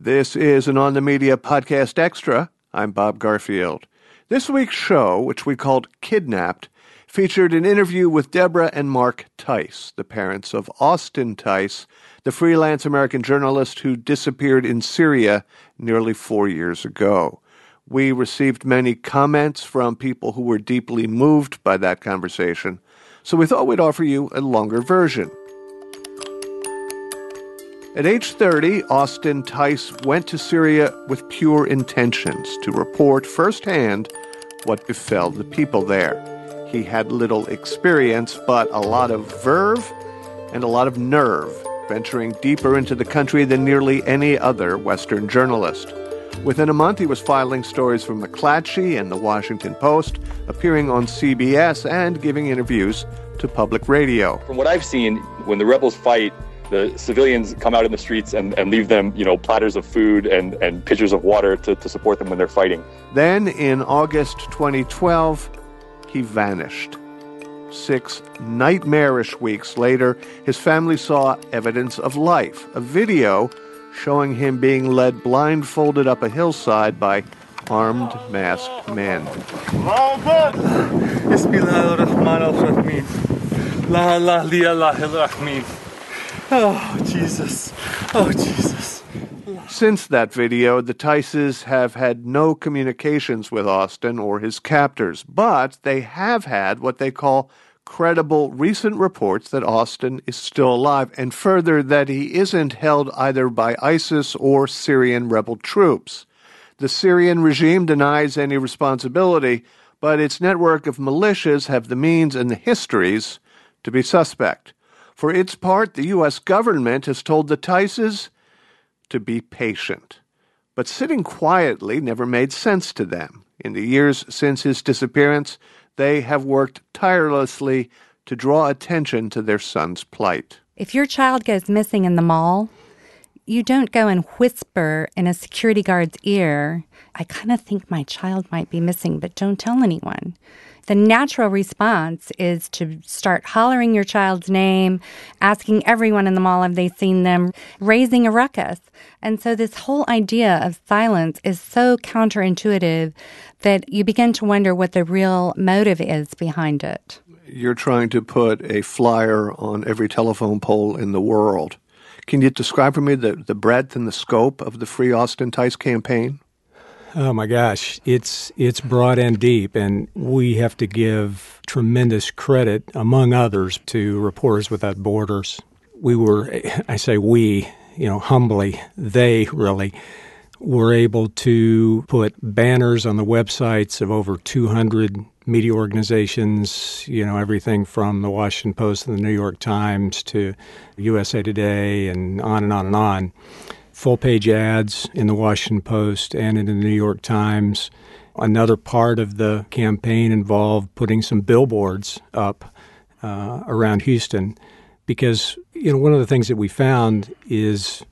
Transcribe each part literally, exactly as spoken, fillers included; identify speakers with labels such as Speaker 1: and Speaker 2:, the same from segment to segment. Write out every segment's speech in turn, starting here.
Speaker 1: This is an On the Media Podcast Extra. I'm Bob Garfield. This week's show, which we called Kidnapped, featured an interview with Deborah and Mark Tice, the parents of Austin Tice, the freelance American journalist who disappeared in Syria nearly four years ago. We received many comments from people who were deeply moved by that conversation, so we thought we'd offer you a longer version. At age thirty, Austin Tice went to Syria with pure intentions to report firsthand what befell the people there. He had little experience, but a lot of verve and a lot of nerve, venturing deeper into the country than nearly any other Western journalist. Within a month, he was filing stories for McClatchy and The Washington Post, appearing on C B S, and giving interviews to public radio.
Speaker 2: From what I've seen, when the rebels fight, the civilians come out in the streets and, and leave them, you know, platters of food and, and pitchers of water to, to support them when they're fighting.
Speaker 1: Then, in August twenty twelve, he vanished. Six nightmarish weeks later, his family saw evidence of life, a video showing him being led blindfolded up a hillside by armed, masked men.
Speaker 3: Oh, Jesus. Oh, Jesus.
Speaker 1: Since that video, the Tices have had no communications with Austin or his captors, but they have had what they call credible recent reports that Austin is still alive, and further that he isn't held either by ISIS or Syrian rebel troops. The Syrian regime denies any responsibility, but its network of militias have the means and the histories to be suspect. For its part, the U S government has told the Tices to be patient. But sitting quietly never made sense to them. In the years since his disappearance, they have worked tirelessly to draw attention to their son's plight.
Speaker 4: If your child goes missing in the mall, you don't go and whisper in a security guard's ear, I kind of think my child might be missing, but don't tell anyone. The natural response is to start hollering your child's name, asking everyone in the mall if they've seen them, raising a ruckus. And so this whole idea of silence is so counterintuitive that you begin to wonder what the real motive is behind it.
Speaker 1: You're trying to put a flyer on every telephone pole in the world. Can you describe for me the, the breadth and the scope of the Free Austin Tice campaign?
Speaker 3: Oh, my gosh. It's it's broad and deep, and we have to give tremendous credit, among others, to Reporters Without Borders. We were, I say we, you know, humbly, they really were able to put banners on the websites of over two hundred media organizations, you know, everything from the Washington Post and the New York Times to U S A Today and on and on and on. Full-page ads in the Washington Post and in the New York Times. Another part of the campaign involved putting some billboards up uh, around Houston because, you know, one of the things that we found is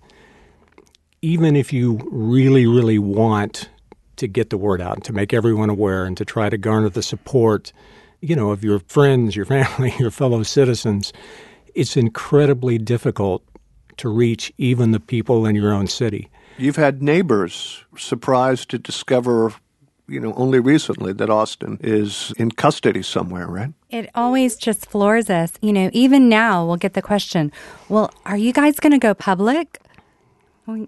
Speaker 3: even if you really, really want to get the word out and to make everyone aware and to try to garner the support, you know, of your friends, your family, your fellow citizens, it's incredibly difficult to reach even the people in your own city.
Speaker 1: You've had neighbors surprised to discover, you know, only recently that Austin is in custody somewhere, right?
Speaker 4: It always just floors us. You know, even now we'll get the question, well, are you guys going to go public? Going,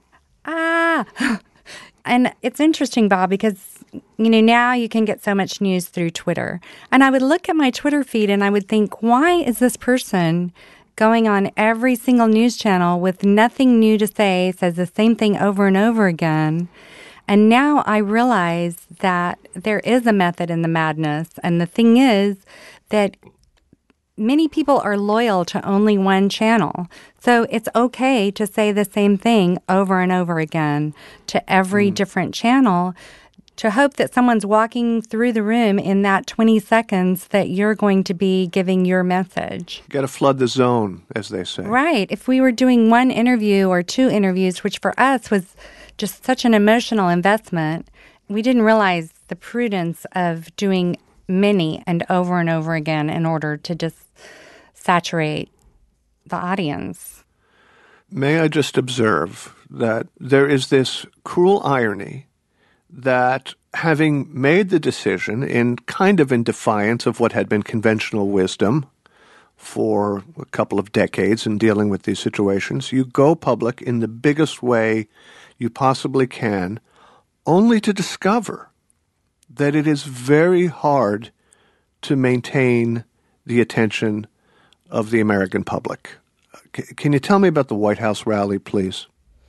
Speaker 4: ah. And it's interesting, Bob, because, you know, now you can get so much news through Twitter. And I would look at my Twitter feed and I would think, why is this person going on every single news channel with nothing new to say, says the same thing over and over again? And now I realize that there is a method in the madness. And the thing is that many people are loyal to only one channel. So it's okay to say the same thing over and over again to every mm. different channel to hope that someone's walking through the room in that twenty seconds that you're going to be giving your message.
Speaker 1: Got to flood the zone, as they say.
Speaker 4: Right. If we were doing one interview or two interviews, which for us was just such an emotional investment, we didn't realize the prudence of doing many and over and over again in order to just saturate the audience.
Speaker 1: May I just observe that there is this cruel irony that having made the decision in kind of in defiance of what had been conventional wisdom for a couple of decades in dealing with these situations, you go public in the biggest way you possibly can, only to discover that it is very hard to maintain the attention of the American public. C- can you tell me about the White House rally, please?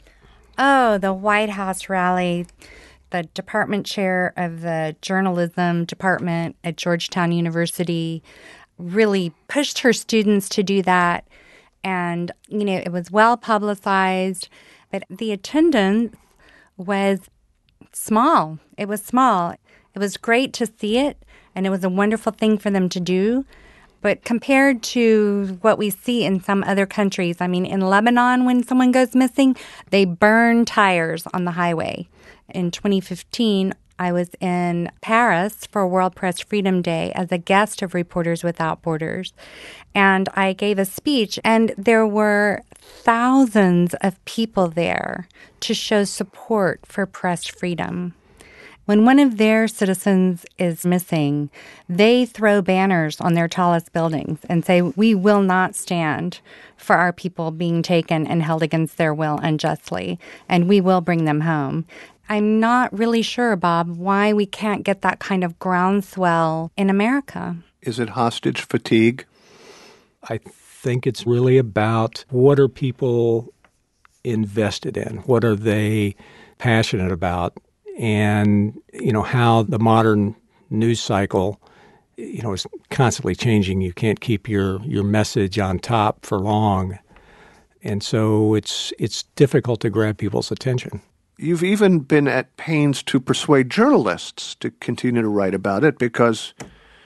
Speaker 4: Oh, the White House rally. The department chair of the journalism department at Georgetown University really pushed her students to do that. And, you know, it was well publicized, but the attendance was small. It was small. It was great to see it, and it was a wonderful thing for them to do. But compared to what we see in some other countries, I mean, in Lebanon, when someone goes missing, they burn tires on the highway. In twenty fifteen, I was in Paris for World Press Freedom Day as a guest of Reporters Without Borders. And I gave a speech, and there were thousands of people there to show support for press freedom. When one of their citizens is missing, they throw banners on their tallest buildings and say, "We will not stand for our people being taken and held against their will unjustly, and we will bring them home." I'm not really sure, Bob, why we can't get that kind of groundswell in America.
Speaker 1: Is it hostage fatigue?
Speaker 3: I think it's really about what are people invested in? What are they passionate about? And, you know, how the modern news cycle, you know, is constantly changing. You can't keep your, your message on top for long. And so it's it's difficult to grab people's attention.
Speaker 1: You've even been at pains to persuade journalists to continue to write about it because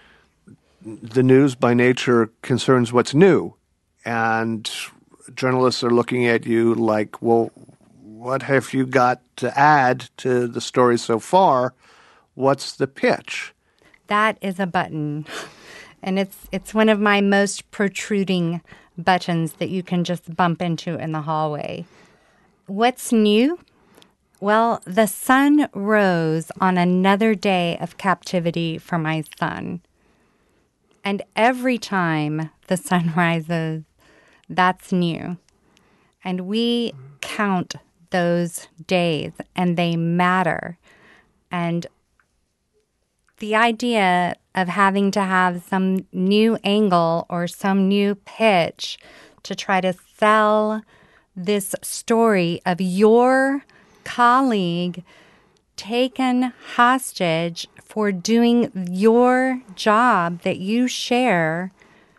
Speaker 1: the news by nature concerns what's new. And journalists are looking at you like, well, what have you got to add to the story so far? What's the pitch?
Speaker 4: That is a button. And it's it's one of my most protruding buttons that you can just bump into in the hallway. What's new? Well, the sun rose on another day of captivity for my son. And every time the sun rises, that's new. And we count those days, and they matter. And the idea of having to have some new angle or some new pitch to try to sell this story of your colleague taken hostage for doing your job that you share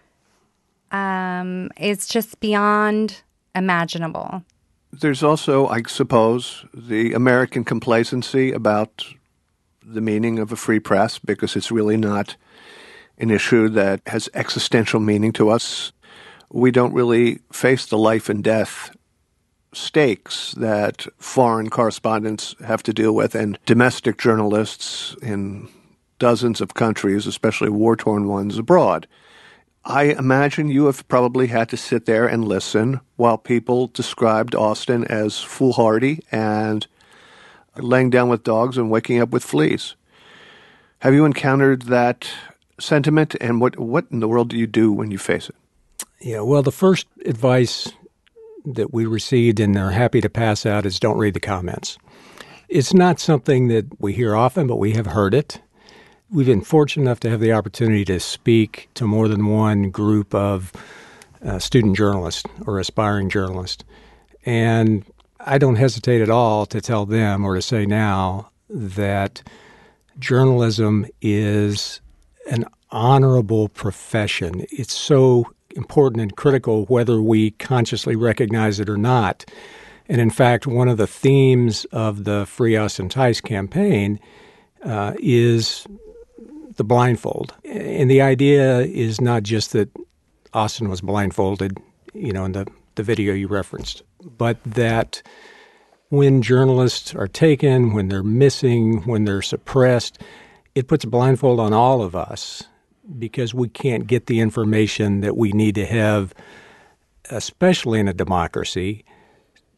Speaker 4: um, is just beyond imaginable.
Speaker 1: There's also, I suppose, the American complacency about the meaning of a free press because it's really not an issue that has existential meaning to us. We don't really face the life and death stakes that foreign correspondents have to deal with and domestic journalists in dozens of countries, especially war-torn ones abroad. I imagine you have probably had to sit there and listen while people described Austin as foolhardy and laying down with dogs and waking up with fleas. Have you encountered that sentiment, and what, what in the world do you do when you face it?
Speaker 3: Yeah, well, the first advice that we received and are happy to pass out is don't read the comments. It's not something that we hear often, but we have heard it. We've been fortunate enough to have the opportunity to speak to more than one group of uh, student journalists or aspiring journalists. And I don't hesitate at all to tell them or to say now that journalism is an honorable profession. It's so important and critical whether we consciously recognize it or not. And in fact, one of the themes of the Free Austin Tice campaign uh, is the blindfold. And the idea is not just that Austin was blindfolded, you know, in the, the video you referenced, but that when journalists are taken, when they're missing, when they're suppressed, it puts a blindfold on all of us because we can't get the information that we need to have, especially in a democracy,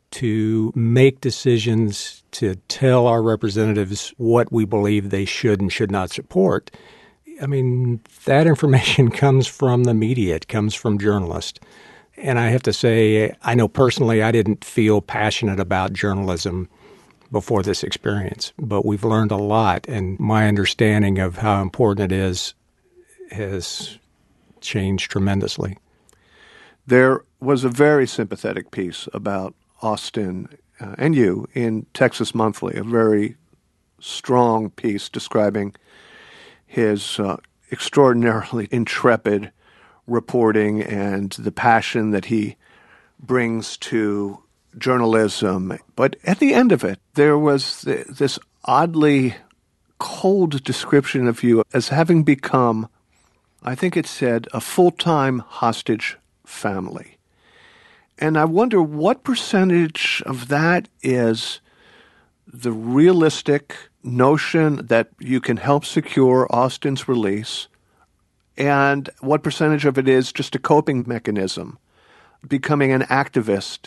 Speaker 3: to make decisions, to tell our representatives what we believe they should and should not support. I mean, that information comes from the media. It comes from journalists. And I have to say, I know personally I didn't feel passionate about journalism before this experience, but we've learned a lot, and my understanding of how important it is has changed tremendously.
Speaker 1: There was a very sympathetic piece about Austin uh, and you in Texas Monthly, a very strong piece describing his uh, extraordinarily intrepid reporting and the passion that he brings to journalism. But at the end of it, there was th- this oddly cold description of you as having become, I think it said, a full-time hostage family. And I wonder what percentage of that is the realistic notion that you can help secure Austin's release, and what percentage of it is just a coping mechanism, becoming an activist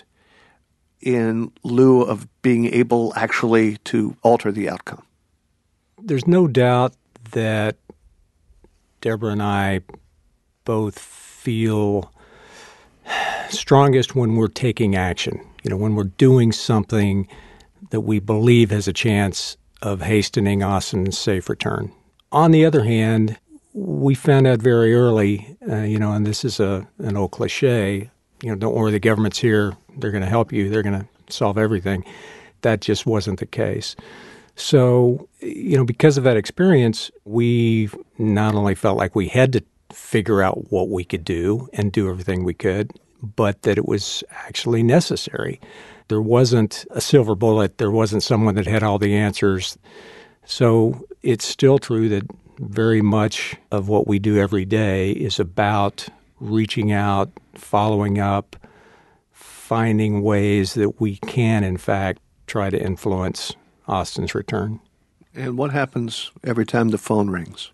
Speaker 1: in lieu of being able actually to alter the outcome.
Speaker 3: There's no doubt that Deborah and I both feel strongest when we're taking action, you know, when we're doing something that we believe has a chance of hastening Austin's safe return. On the other hand, we found out very early, uh, you know, and this is a an old cliche, you know, don't worry, the government's here, they're going to help you, they're going to solve everything. That just wasn't the case. So, you know, because of that experience, we not only felt like we had to figure out what we could do and do everything we could, but that it was actually necessary. There wasn't a silver bullet. There wasn't someone that had all the answers. So it's still true that very much of what we do every day is about reaching out, following up, finding ways that we can, in fact, try to influence Austin's return.
Speaker 1: And what happens every time the phone rings?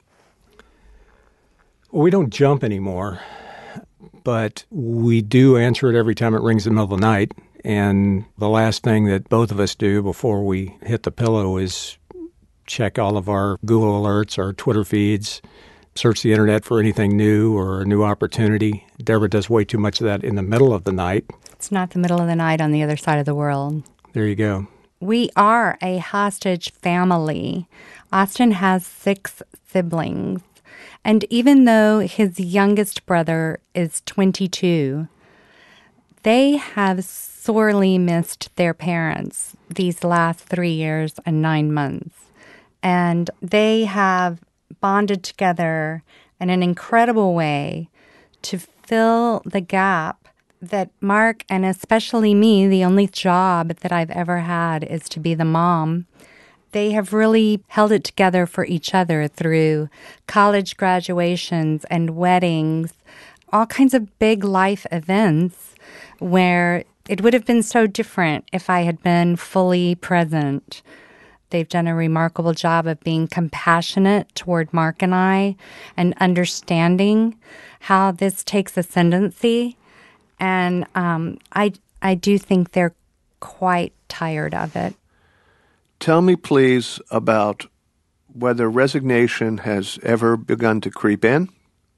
Speaker 3: Well, we don't jump anymore, but we do answer it every time it rings in the middle of the night. And the last thing that both of us do before we hit the pillow is check all of our Google alerts, our Twitter feeds, search the internet for anything new or a new opportunity. Deborah does way too much of that in the middle of the night.
Speaker 4: It's not the middle of the night on the other side of the world.
Speaker 3: There you go.
Speaker 4: We are a hostage family. Austin has six siblings. And even though his youngest brother is twenty-two, they have sorely missed their parents these last three years and nine months. And they have bonded together in an incredible way to fill the gap that Mark, and especially me, the only job that I've ever had is to be the mom. They have really held it together for each other through college graduations and weddings, all kinds of big life events where it would have been so different if I had been fully present. They've done a remarkable job of being compassionate toward Mark and I and understanding how this takes ascendancy. And um, I, I do think they're quite tired of it.
Speaker 1: Tell me, please, about whether resignation has ever begun to creep in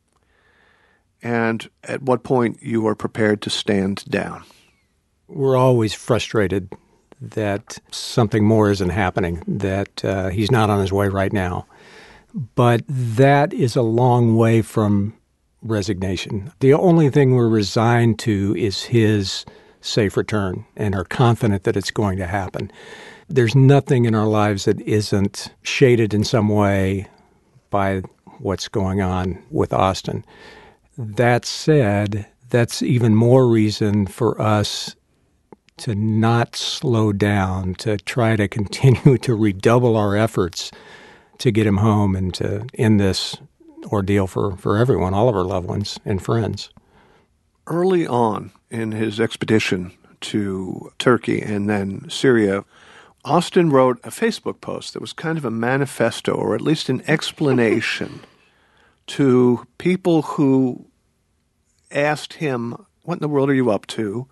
Speaker 1: and at what point you are prepared to stand down.
Speaker 3: We're always frustrated that something more isn't happening, that uh, he's not on his way right now. But that is a long way from resignation. The only thing we're resigned to is his safe return and are confident that it's going to happen. There's nothing in our lives that isn't shaded in some way by what's going on with Austin. That said, that's even more reason for us to not slow down, to try to continue to redouble our efforts to get him home and to end this ordeal for, for everyone, all of our loved ones and friends.
Speaker 1: Early on in his expedition to Turkey and then Syria, Austin wrote a Facebook post that was kind of a manifesto, or at least an explanation to people who asked him, what in the world are you up to?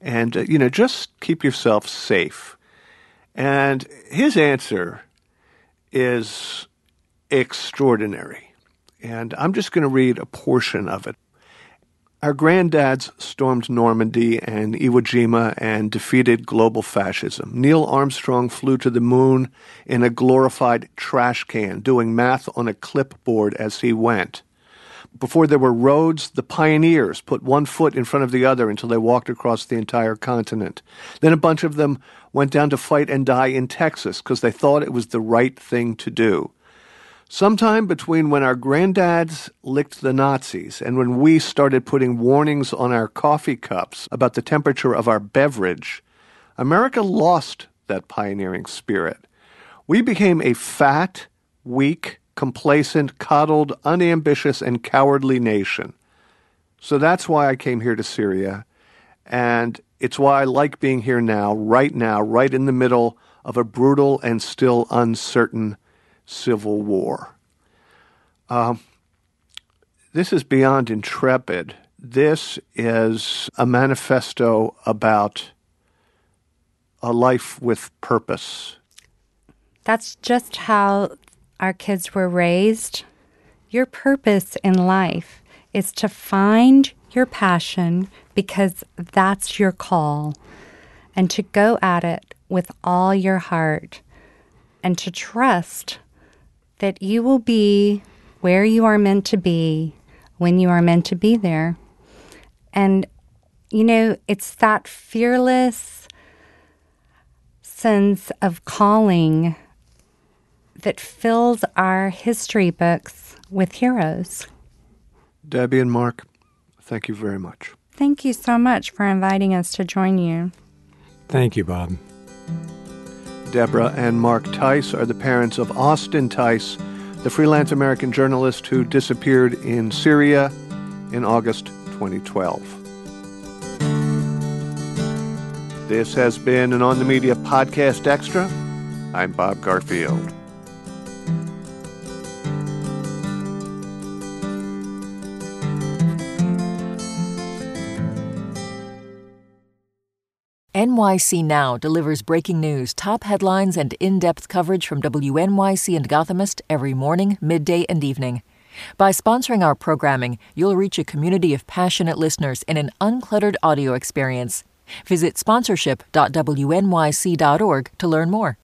Speaker 1: And, uh, you know, just keep yourself safe. And his answer is extraordinary. And I'm just going to read a portion of it. Our granddads stormed Normandy and Iwo Jima and defeated global fascism. Neil Armstrong flew to the moon in a glorified trash can, doing math on a clipboard as he went. Before there were roads, the pioneers put one foot in front of the other until they walked across the entire continent. Then a bunch of them went down to fight and die in Texas because they thought it was the right thing to do. Sometime between when our granddads licked the Nazis and when we started putting warnings on our coffee cups about the temperature of our beverage, America lost that pioneering spirit. We became a fat, weak, complacent, coddled, unambitious, and cowardly nation. So that's why I came here to Syria, and it's why I like being here now, right now, right in the middle of a brutal and still uncertain civil war. Uh, this is beyond intrepid. This is a manifesto about a life with purpose.
Speaker 4: That's just how our kids were raised. Your purpose in life is to find your passion because that's your call, and to go at it with all your heart, and to trust that you will be where you are meant to be when you are meant to be there. And, you know, it's that fearless sense of calling that fills our history books with heroes.
Speaker 1: Debbie and Mark, thank you very much.
Speaker 4: Thank you so much for inviting us to join you.
Speaker 3: Thank you, Bob.
Speaker 1: Deborah and Mark Tice are the parents of Austin Tice, the freelance American journalist who disappeared in Syria in August twenty twelve. This has been an On the Media Podcast Extra. I'm Bob Garfield.
Speaker 5: N Y C Now delivers breaking news, top headlines, and in-depth coverage from W N Y C and Gothamist every morning, midday, and evening. By sponsoring our programming, you'll reach a community of passionate listeners in an uncluttered audio experience. Visit sponsorship dot W N Y C dot org to learn more.